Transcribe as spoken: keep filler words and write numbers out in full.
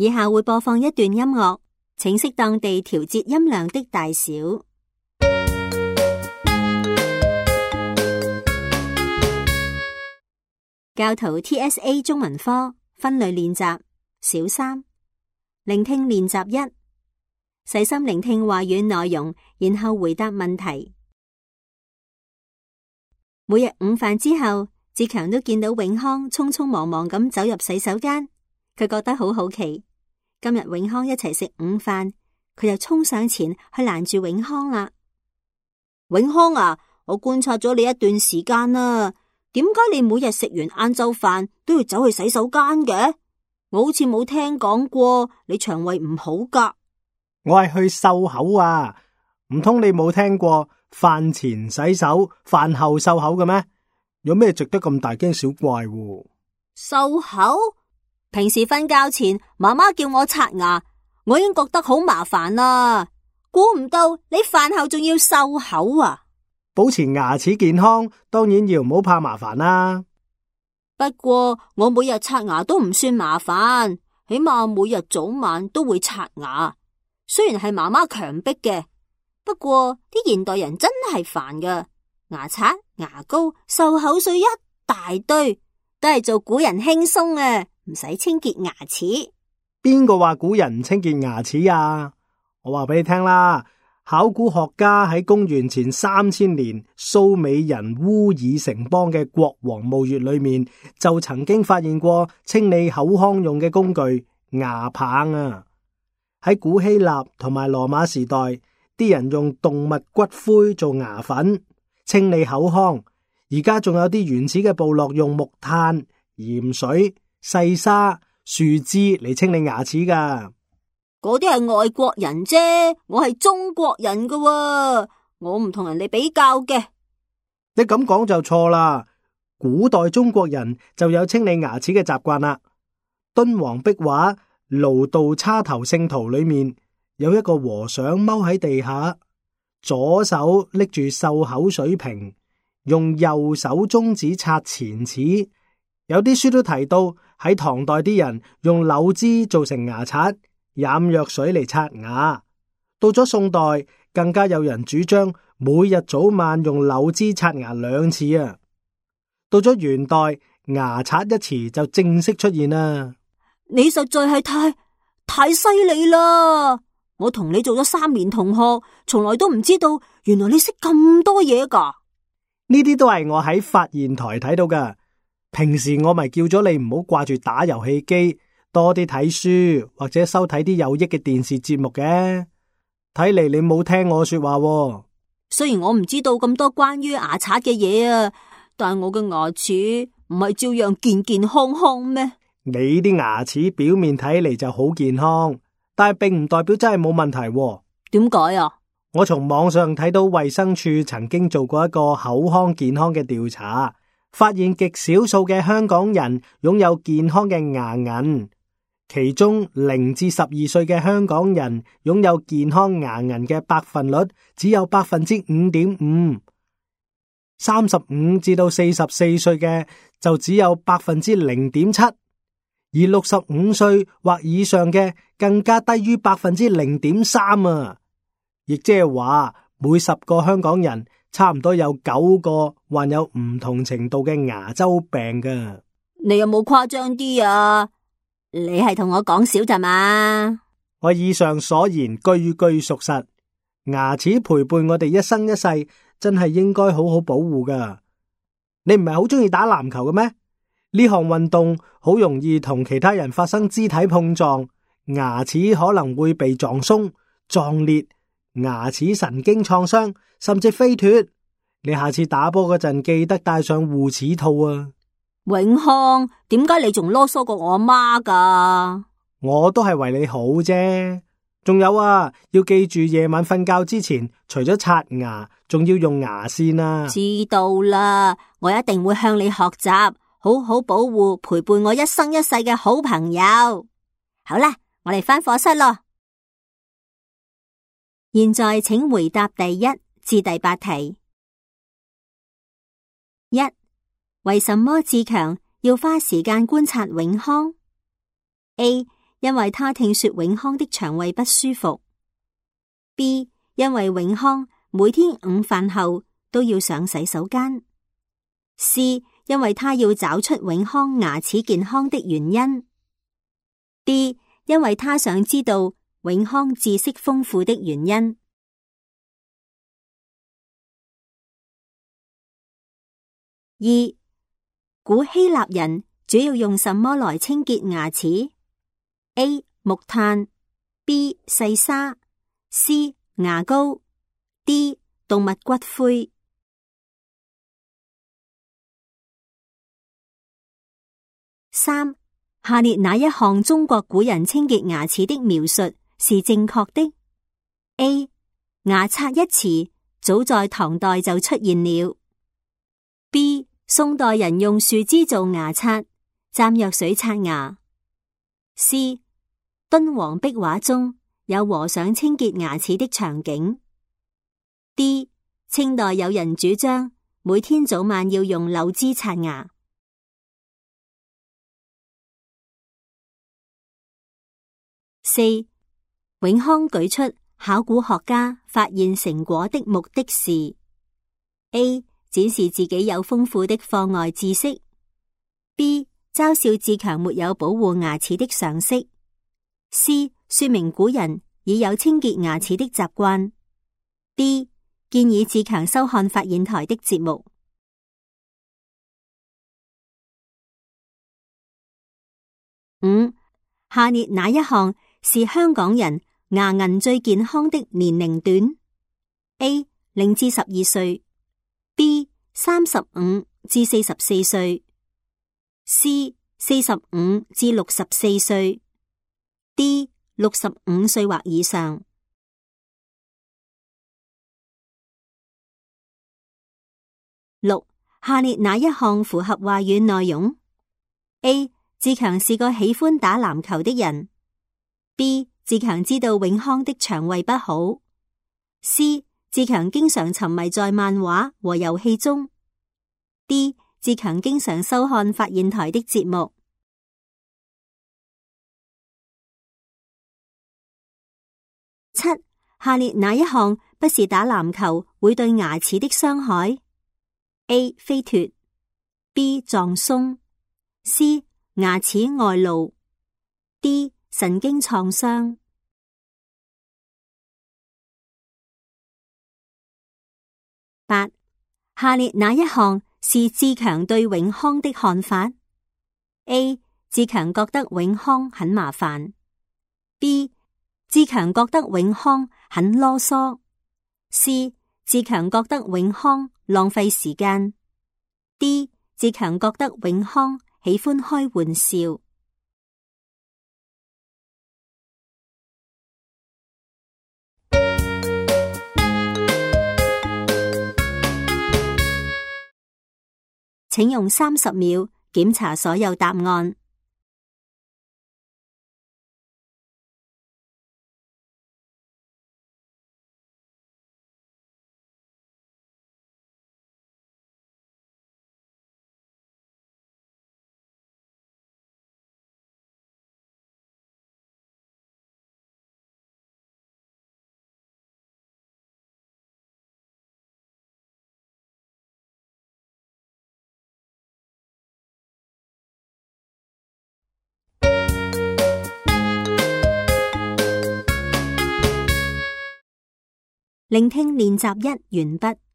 以下會播放一段音樂，請適當地調節音量的大小。教徒 T S A 中文科分類練習小三，聆聽練習一，細心聆聽話語內容，然後回答問題。每日午飯之後，志強都見到永康匆匆忙忙咁走入洗手間，佢覺得好好奇。今日永康一齊食午飯，佢就衝上前去攔住永康啦。永康啊，我觀察咗你一段時間啦。點解你每日食完晏晝飯都要走去洗手間嘅？我好似冇聽講過你腸胃唔好噶。 我係去漱口啊，唔通你冇聽過飯前洗手，飯後漱口嘅咩？有咩值得咁大驚小怪喎？ 漱口？平時瞓覺前媽媽叫我刷牙，我已經覺得好麻煩啦。估唔到你飯後仲要漱口啊！ 保持牙齒健康，當然要唔好怕麻煩啦。 不過我每日刷牙都唔算麻煩，起碼每日早晚都會刷牙。雖然係媽媽強迫嘅，不過啲現代人真係煩㗎。牙刷、牙膏、漱口水一大堆，都係做古人輕鬆啊，唔使清潔牙齒。 邊個話古人唔清潔牙齒啊？我話俾你聽啦。考古學家喺公元前三千年蘇美人烏爾城邦嘅國王墓穴裏面，就曾經發現過清理口腔用嘅工具牙棒啊！喺古希臘同埋羅馬時代，啲人用動物骨灰做牙粉清理口腔。而家仲有啲原始嘅部落用木炭、鹽水、細沙、樹枝嚟清理牙齒噶。 嗰啲係外國人啫，我係中國人噶喎，我唔同人哋比較嘅。 你咁講就錯啦，古代中國人就有清理牙齒嘅習慣啦。敦煌壁畫《盧道叉頭聖徒》裏面有一個和尚踎喺地下，左手拎住漱口水瓶，用右手中指刷前齒。有啲書都提到喺唐代啲人用柳枝做成牙刷，飲藥水嚟刷牙。到咗宋代，更加有人主張每日早晚用柳枝刷牙兩次啊。到咗元代，牙刷一詞就正式出現啦。 你實在係太太犀利啦！我同你做咗三年同學，從來都唔知道原來你識咁多嘢噶。 呢啲都係我喺發現台睇到噶。平時我咪叫咗你唔好掛住打遊戲機，多啲睇書或者收睇啲有益嘅電視節目嘅。睇嚟你冇聽我說話喎。 雖然我唔知道咁多關於牙刷嘅嘢啊，但係我嘅牙齒唔係照樣健健康康咩？ 你啲牙齒表面睇嚟就好健康，但係並唔代表真係冇問題喎。 點解啊？ 我從網上睇到衛生署曾經做過一個口腔健康嘅調查，發現極少數嘅香港人擁有健康嘅牙齦，其中零至十二歲嘅香港人擁有健康牙齦嘅百分率只有百分之五點五，三十五至到四十四歲嘅就只有百分之零點七，而六十五歲或以上嘅更加低於百分之零點三啊！亦即係話每十個香港人差唔多有九個患有唔同程度嘅牙周病噶。 你有冇誇張啲啊？你係同我講笑咋嘛？ 我以上所言句句屬實，牙齒陪伴我哋一生一世，真係應該好好保護噶。你唔係好中意打籃球嘅咩？呢項運動好容易同其他人發生肢體碰撞，牙齒可能會被撞鬆、撞裂。牙齒神經創傷甚至飛脫，你下次打波嗰陣記得戴上護齒套啊！ 永康，點解你仲囉嗦過我阿媽噶？ 我都係為你好啫。仲有啊，要記住夜晚瞓覺之前，除咗刷牙，仲要用牙線啊！ 知道啦，我一定會向你學習，好好保護陪伴我一生一世嘅好朋友。好啦，我哋返課室咯。現在請回答第一至第八題。一，為什麼志強要花時間觀察永康？ A. 因為他聽說永康的腸胃不舒服。B. 因為永康每天午飯後都要上洗手間。C. 因為他要找出永康牙齒健康的原因。D. 因為他想知道永康知識豐富的原因。二、古希臘人主要用什麼來清潔牙齒？ A. 木炭 B. 細沙 C. 牙膏 D. 動物骨灰。三、下列哪一項中國古人清潔牙齒的描述是正確的？ A. 牙刷一詞早在唐代就出現了。 B. 宋代人用樹枝做牙刷，蘸藥水刷牙。 C. 敦煌壁畫中有和尚清潔牙齒的場景。 D. 清代有人主張每天早晚要用柳枝刷牙。四、永康舉出考古學家發現成果的目的是 A. 展示自己有豐富的課外知識 B. 嘲笑自強沒有保護牙齒的常識 C. 說明古人已有清潔牙齒的習慣 D. 建議自強收看發現台的節目。五、下列哪一項是香港人牙齦最健康的年齡段？ A. 零至十二歲 B. 三十五至四十四歲 C. 四十五至六十四歲 D. 六十五歲或以上。六、下列哪一項符合話語內容？ A. 自強是個喜歡打籃球的人。 B. 自強知道永康的腸胃不好。 C. 自強經常沉迷在漫畫和遊戲中。 D. 自強經常收看發現台的節目。七、下列哪一項不是打籃球會對牙齒的傷害？ A. 飛脫 B. 撞鬆 C. 牙齒外露 D. 神經創傷。八、下列哪一項是自強對永康的看法？ A. 自強覺得永康很麻煩 B. 自強覺得永康很囉嗦 C. 自強覺得永康浪費時間 D. 自強覺得永康喜歡開玩笑。請用三十秒檢查所有答案。聆聽練習一完畢。